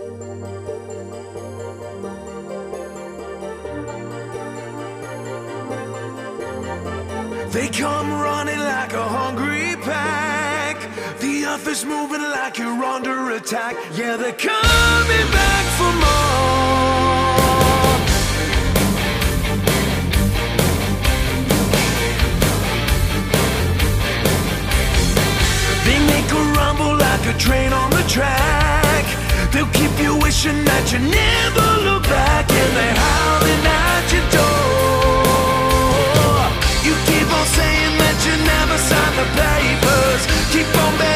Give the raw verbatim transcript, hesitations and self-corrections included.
They come running like a hungry pack. The earth is moving like you're under attack. Yeah, they're coming back for more. They make a rumble like a train on the track. They'll keep you wishing that you never look back. And they're howling at your door. You keep on saying that you never signed the papers. Keep on betting